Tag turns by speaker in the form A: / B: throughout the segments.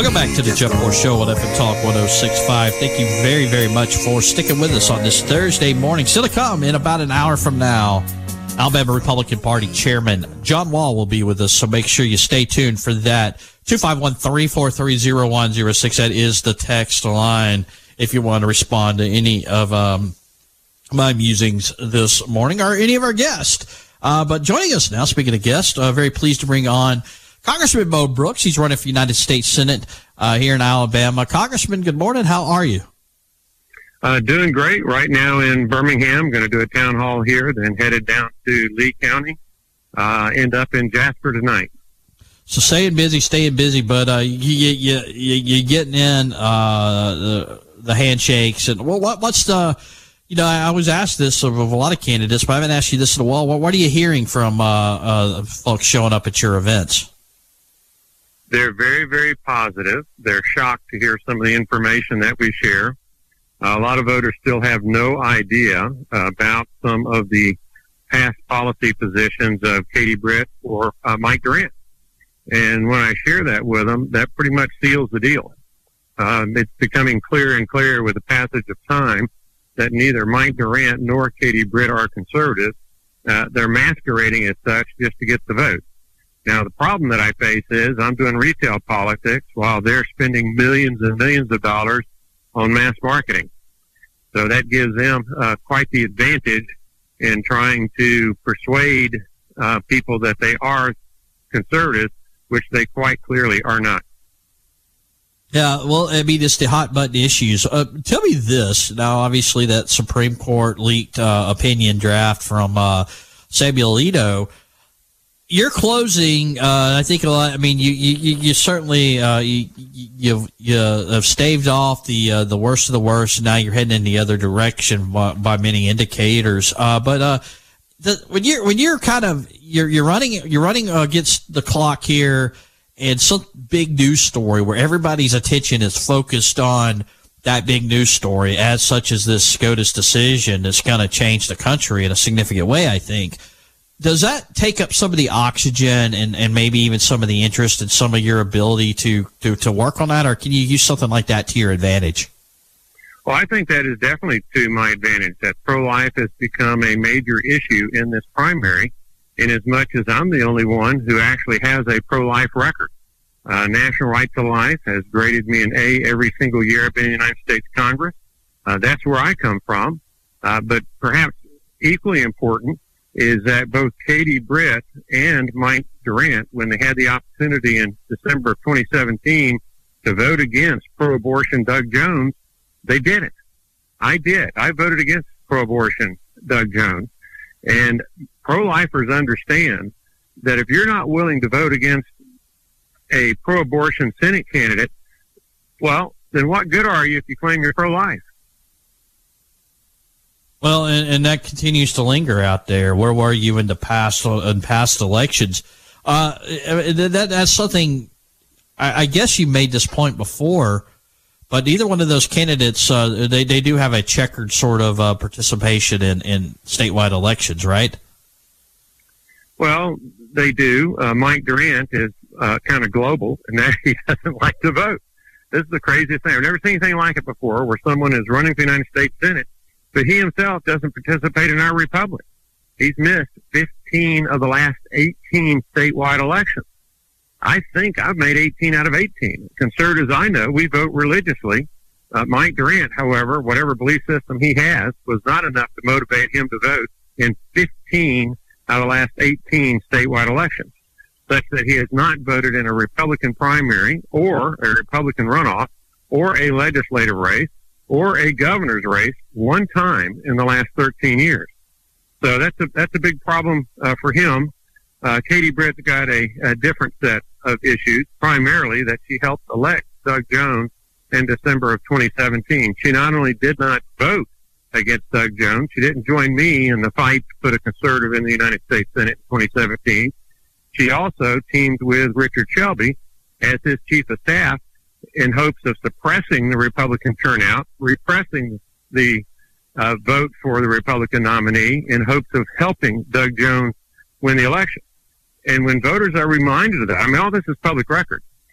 A: Welcome back to the Jeff Moore Show on FM Talk 106.5. Thank you very, very much for sticking with us on this Thursday morning. Still to come in about an hour from now, Alabama Republican Party Chairman John Wall will be with us, so make sure you stay tuned for that. 251-343-0106. That is the text line if you want to respond to any of my musings this morning or any of our guests. But joining us now, speaking of guests, very pleased to bring on Congressman Mo Brooks. He's running for United States Senate here in Alabama. Congressman, good morning. How are you?
B: Doing great. Right now in Birmingham. Going to do a town hall here, then headed down to Lee County. End up in Jasper tonight.
A: So staying busy, but you getting in the handshakes and what's the? You know, I was asked this of a lot of candidates, but I haven't asked you this in a while. What are you hearing from folks showing up at your events?
B: They're very, very positive. They're shocked to hear some of the information that we share. A lot of voters still have no idea about some of the past policy positions of Katie Britt or Mike Durant. And when I share that with them, that pretty much seals the deal. It's becoming clearer and clearer with the passage of time that neither Mike Durant nor Katie Britt are conservatives. They're masquerading as such just to get the vote. Now, the problem that I face is I'm doing retail politics while they're spending millions and millions of dollars on mass marketing. So that gives them quite the advantage in trying to persuade people that they are conservatives, which they quite clearly are not.
A: Yeah, well, I mean, it's the hot button issues. Tell me this. Now, obviously, that Supreme Court leaked opinion draft from Samuel Alito. You're closing. I think a lot. I mean, you certainly you have staved off the worst of the worst, and now you're heading in the other direction by many indicators. But when you're kind of you're running against the clock here, and some big news story where everybody's attention is focused on that big news story, as such as this SCOTUS decision that's going to change the country in a significant way, I think. Does that take up some of the oxygen and maybe even some of the interest and some of your ability to work on that, or can you use something like that to your advantage?
B: Well, I think that is definitely to my advantage, that pro-life has become a major issue in this primary, in as much as I'm the only one who actually has a pro-life record. National Right to Life has graded me an A every single year I've been in the United States Congress. That's where I come from. But perhaps equally important is that both Katie Britt and Mike Durant, when they had the opportunity in December of 2017 to vote against pro-abortion Doug Jones, they did it. I did. I voted against pro-abortion Doug Jones. And pro-lifers understand that if you're not willing to vote against a pro-abortion Senate candidate, well, then what good are you if you claim you're pro-life?
A: Well, and that continues to linger out there. Where were you in past elections? That's something. I guess you made this point before, but either one of those candidates, they do have a checkered sort of participation in statewide elections, right?
B: Well, they do. Mike Durant is kind of global, and that he doesn't like to vote. This is the craziest thing. I've never seen anything like it before, where someone is running for the United States Senate, but he himself doesn't participate in our republic. He's missed 15 of the last 18 statewide elections. I think I've made 18 out of 18. Conservatives I know, we vote religiously. Mike Durant, however, whatever belief system he has, was not enough to motivate him to vote in 15 out of the last 18 statewide elections, such that he has not voted in a Republican primary or a Republican runoff or a legislative race or a governor's race one time in the last 13 years. So that's a big problem for him. Katie Britt's got a different set of issues, primarily that she helped elect Doug Jones in December of 2017. She not only did not vote against Doug Jones, she didn't join me in the fight to put a conservative in the United States Senate in 2017. She also teamed with Richard Shelby as his chief of staff in hopes of suppressing the Republican turnout, repressing the vote for the Republican nominee in hopes of helping Doug Jones win the election. And when voters are reminded of that, I mean, all this is public record.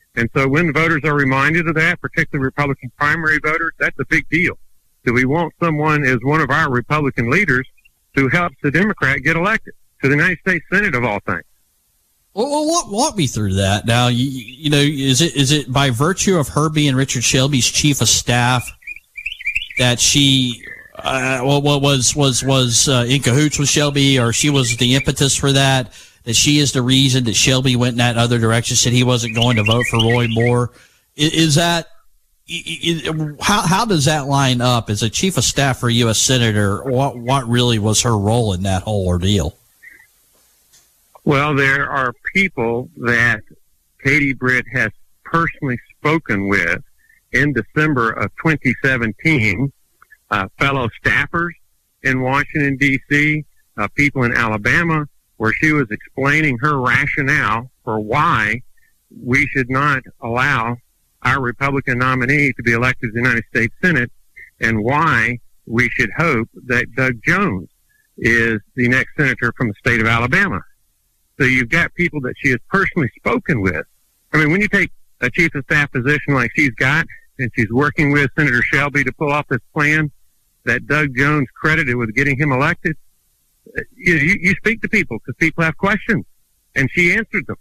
B: And so when voters are reminded of that, particularly Republican primary voters, that's a big deal. Do we want someone as one of our Republican leaders who helps the Democrat get elected to the United States Senate of all things?
A: Well, walk me through that. Now, you know, is it by virtue of her being Richard Shelby's chief of staff that she was in cahoots with Shelby, or she was the impetus for that she is the reason that Shelby went in that other direction, said he wasn't going to vote for Roy Moore? Is that how does that line up as a chief of staff for a U.S. senator? What really was her role in that whole ordeal?
B: Well, there are people that Katie Britt has personally spoken with in December of 2017, fellow staffers in Washington, D.C., people in Alabama, where she was explaining her rationale for why we should not allow our Republican nominee to be elected to the United States Senate, and why we should hope that Doug Jones is the next senator from the state of Alabama. So you've got people that she has personally spoken with. I mean, when you take a chief of staff position like she's got, and she's working with Senator Shelby to pull off this plan that Doug Jones credited with getting him elected, you speak to people because people have questions, and she answered them.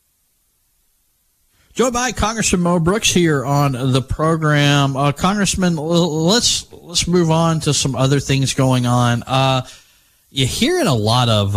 A: Joe Biden, Congressman Mo Brooks here on the program. Congressman, let's move on to some other things going on. You're hearing a lot of,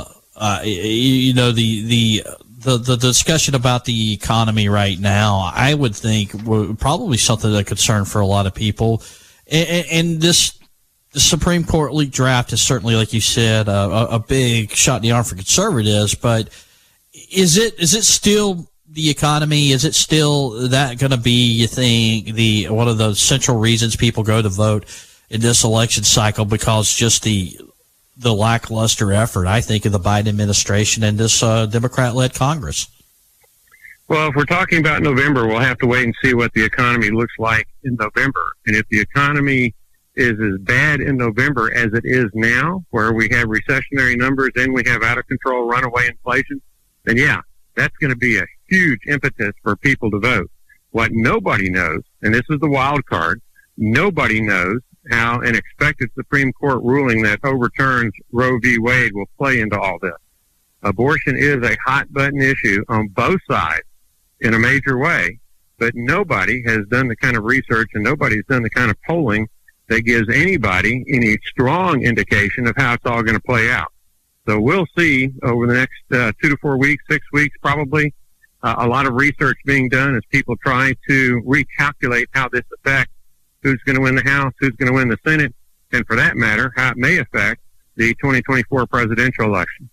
A: the discussion about the economy right now. I would think probably something that concern for a lot of people, and the Supreme Court leaked draft is certainly, like you said, a big shot in the arm for conservatives. But is it still the economy? Is it still that going to be, you think, one of the central reasons people go to vote in this election cycle? Because just the lackluster effort, I think, of the Biden administration and this Democrat-led Congress.
B: Well, if we're talking about November, we'll have to wait and see what the economy looks like in November. And if the economy is as bad in November as it is now, where we have recessionary numbers and we have out-of-control runaway inflation, then yeah, that's going to be a huge impetus for people to vote. What nobody knows, and this is the wild card, nobody knows how an expected Supreme Court ruling that overturns Roe v. Wade will play into all this. Abortion is a hot-button issue on both sides in a major way, but nobody has done the kind of research and nobody's done the kind of polling that gives anybody any strong indication of how it's all going to play out. So we'll see over the next 2 to 4 weeks, 6 weeks probably, a lot of research being done as people try to recalculate how this affects who's going to win the House, who's going to win the Senate, and for that matter, how it may affect the 2024 presidential election.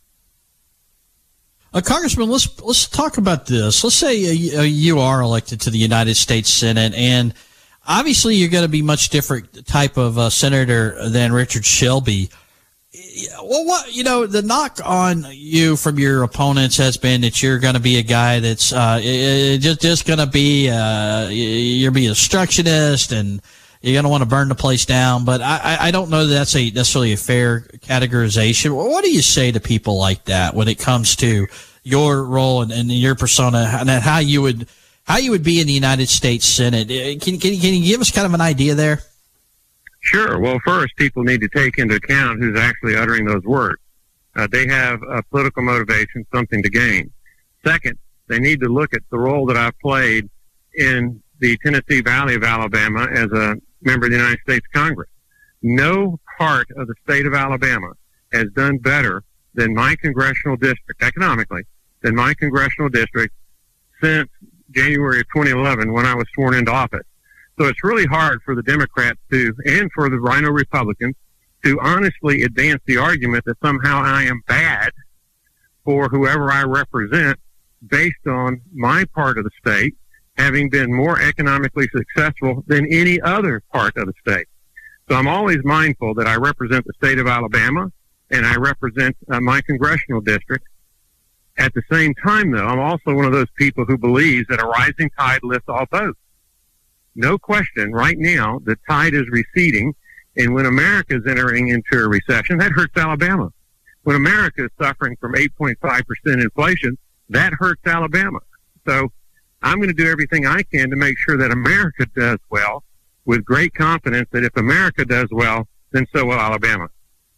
A: Congressman, let's talk about this. Let's say you are elected to the United States Senate, and obviously you're going to be much different type of senator than Richard Shelby. Well, the knock on you from your opponents has been that you're going to be a guy that's just going to be you're being obstructionist and you're going to want to burn the place down. But I don't know that that's necessarily a fair categorization. What do you say to people like that when it comes to your role and your persona and how you would be in the United States Senate? Can you give us kind of an idea there?
B: Sure. Well, first, people need to take into account who's actually uttering those words. They have a political motivation, something to gain. Second, they need to look at the role that I've played in the Tennessee Valley of Alabama as a member of the United States Congress. No part of the state of Alabama has done better than my congressional district, economically, than my congressional district since January of 2011 when I was sworn into office. So it's really hard for the Democrats and for the Rhino Republicans to honestly advance the argument that somehow I am bad for whoever I represent based on my part of the state having been more economically successful than any other part of the state. So I'm always mindful that I represent the state of Alabama and I represent my congressional district. At the same time, though, I'm also one of those people who believes that a rising tide lifts all boats. No question, right now, the tide is receding, and when America is entering into a recession, that hurts Alabama. When America is suffering from 8.5% inflation, that hurts Alabama. So I'm going to do everything I can to make sure that America does well, with great confidence that if America does well, then so will Alabama.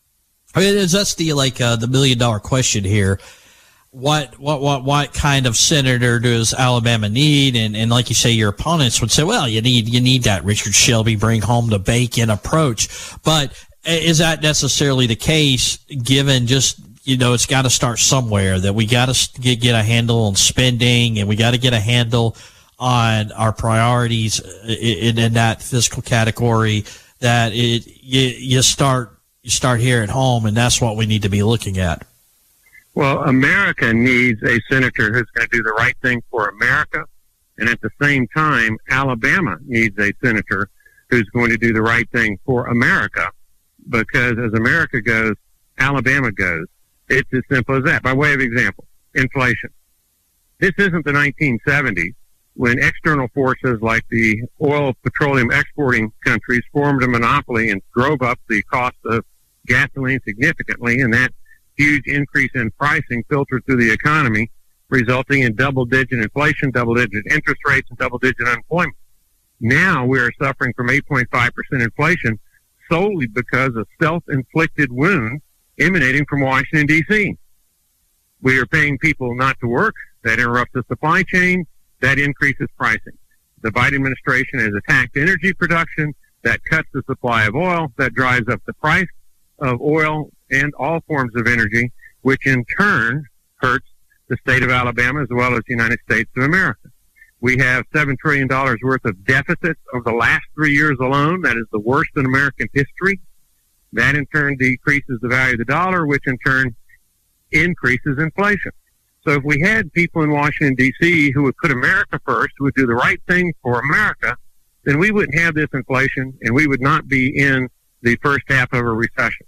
A: I mean, that's the $1 million question here. What kind of senator does Alabama need? And like you say, your opponents would say, well, you need that Richard Shelby bring home the bacon approach. But is that necessarily the case, given just, it's got to start somewhere, that we got to get a handle on spending, and we got to get a handle on our priorities in that fiscal category, that you start here at home, and that's what we need to be looking at.
B: Well, America needs a senator who's going to do the right thing for America, and at the same time, Alabama needs a senator who's going to do the right thing for America, because as America goes, Alabama goes. It's as simple as that. By way of example, inflation. This isn't the 1970s, when external forces like the oil petroleum exporting countries formed a monopoly and drove up the cost of gasoline significantly, and that huge increase in pricing filtered through the economy, resulting in double-digit inflation, double-digit interest rates, and double-digit unemployment. Now we are suffering from 8.5% inflation solely because of self-inflicted wounds emanating from Washington, D.C. We are paying people not to work. That interrupts the supply chain. That increases pricing. The Biden administration has attacked energy production. That cuts the supply of oil. That drives up the price of oil and all forms of energy, which in turn hurts the state of Alabama as well as the United States of America. We have $7 trillion worth of deficits over the last 3 years alone. That is the worst in American history. That in turn decreases the value of the dollar, which in turn increases inflation. So if we had people in Washington, D.C. who would put America first, who would do the right thing for America, then we wouldn't have this inflation, and we would not be in the first half of a recession.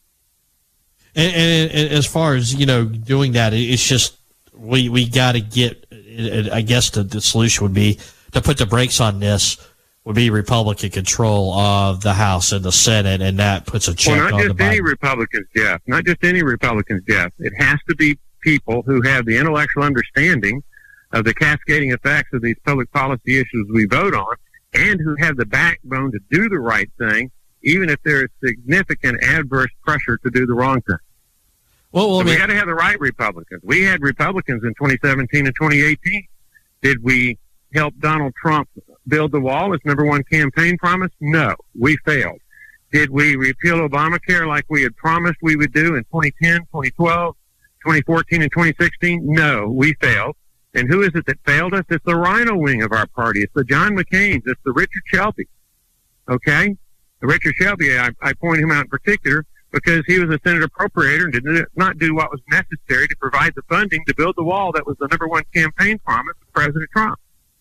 A: And as far as, doing that, it's just we got to get, I guess the solution would be to put the brakes on this, would be Republican control of the House and the Senate, and that puts a check on the Biden.
B: Well, not just any Republicans, Jeff. Not just any Republicans, Jeff. It has to be people who have the intellectual understanding of the cascading effects of these public policy issues we vote on, and who have the backbone to do the right thing, even if there is significant adverse pressure to do the wrong thing.
A: Well,
B: we got to have the right Republicans. We had Republicans in 2017 and 2018. Did we help Donald Trump build the wall as number one campaign promise? No, we failed. Did we repeal Obamacare like we had promised we would do in 2010, 2012, 2014, and 2016? No, we failed. And who is it that failed us? It's the Rhino wing of our party. It's the John McCain's. It's the Richard Shelby. Okay? The Richard Shelby, I point him out in particular because he was a Senate appropriator and did not do what was necessary to provide the funding to build the wall that was the number one campaign promise of President Trump.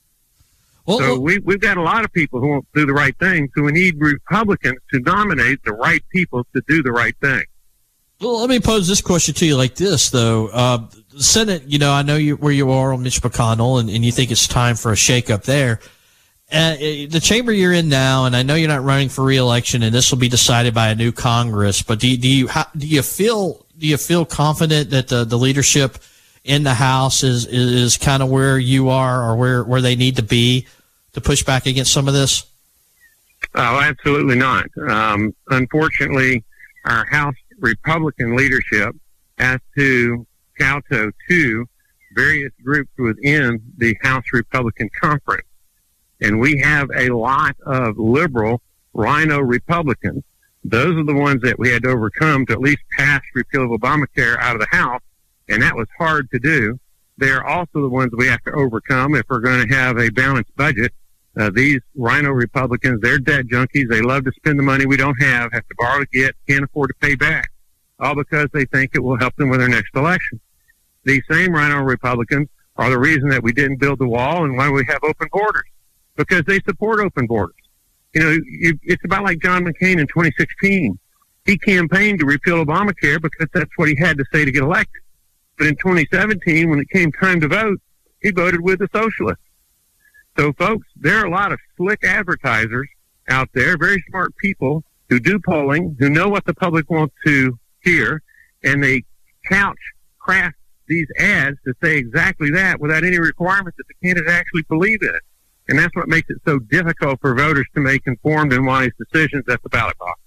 B: So we've got a lot of people who won't do the right thing, so we need Republicans to nominate the right people to do the right thing.
A: Well, let me pose this question to you like this, though. The Senate, I know where you are on Mitch McConnell, and you think it's time for a shakeup there. The chamber you're in now, and I know you're not running for re-election, and this will be decided by a new Congress. But do you feel confident that the leadership in the House is kind of where you are, or where they need to be to push back against some of this?
B: Oh, absolutely not. Unfortunately, our House Republican leadership has to kowtow to various groups within the House Republican Conference. And we have a lot of liberal Rhino Republicans. Those are the ones that we had to overcome to at least pass repeal of Obamacare out of the House, and that was hard to do. They're also the ones we have to overcome if we're going to have a balanced budget. These Rhino Republicans, they're debt junkies. They love to spend the money we don't have to borrow to get, can't afford to pay back, all because they think it will help them with their next election. These same Rhino Republicans are the reason that we didn't build the wall and why we have open borders, because they support open borders. It's about like John McCain in 2016. He campaigned to repeal Obamacare because that's what he had to say to get elected. But in 2017, when it came time to vote, he voted with the socialists. So, folks, there are a lot of slick advertisers out there, very smart people who do polling, who know what the public wants to hear, and they couch craft these ads to say exactly that without any requirement that the candidate actually believe in it. And that's what makes it so difficult for voters to make informed and wise decisions at the ballot box.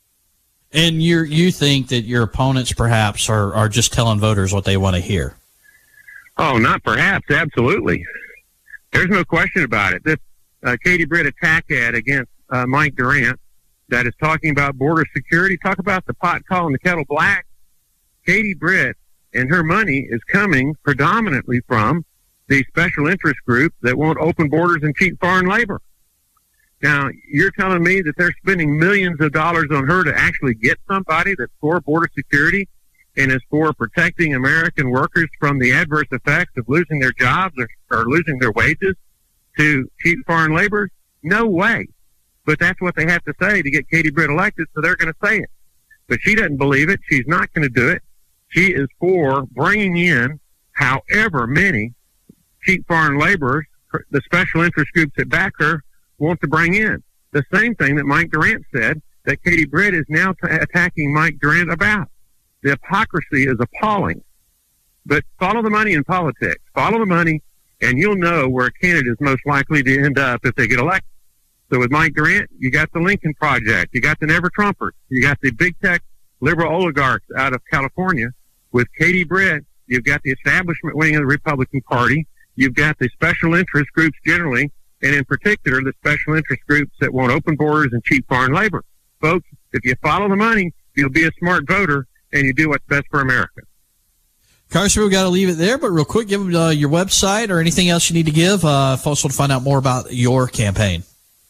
A: And you think that your opponents perhaps are just telling voters what they want to hear?
B: Oh, not perhaps. Absolutely. There's no question about it. This Katie Britt attack ad against Mike Durant that is talking about border security, talk about the pot calling the kettle black. Katie Britt and her money is coming predominantly from the special interest group that won't open borders and cheap foreign labor. Now, you're telling me that they're spending millions of dollars on her to actually get somebody that's for border security and is for protecting American workers from the adverse effects of losing their jobs or losing their wages to cheap foreign labor? No way. But that's what they have to say to get Katie Britt elected, so they're going to say it. But she doesn't believe it. She's not going to do it. She is for bringing in however many cheap foreign laborers the special interest groups that back her want to bring in. The same thing that Mike Durant said that Katie Britt is now attacking Mike Durant about. The hypocrisy is appalling. But follow the money in politics. Follow the money, and you'll know where a candidate is most likely to end up if they get elected. So with Mike Durant, you got the Lincoln Project. You got the Never Trumpers. You got the big tech liberal oligarchs out of California. With Katie Britt, you've got the establishment wing of the Republican Party. You've got the special interest groups generally, and in particular, the special interest groups that want open borders and cheap foreign labor. Folks, if you follow the money, you'll be a smart voter, and you do what's best for America.
A: Congressman, we've got to leave it there, but real quick, give them your website or anything else you need to give folks want to find out more about your campaign.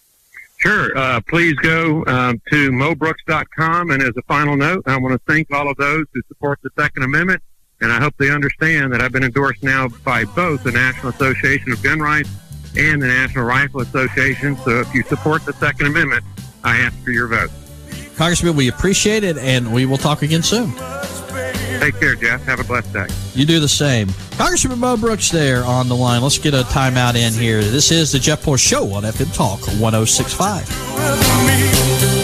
B: Sure. Please go to mobrooks.com. And as a final note, I want to thank all of those who support the Second Amendment. And I hope they understand that I've been endorsed now by both the National Association of Gun Rights and the National Rifle Association. So if you support the Second Amendment, I ask for your vote.
A: Congressman, we appreciate it, and we will talk again soon.
B: Take care, Jeff. Have a blessed day.
A: You do the same. Congressman Mo Brooks there on the line. Let's get a timeout in here. This is the Jeff Poor Show on FM Talk 106.5.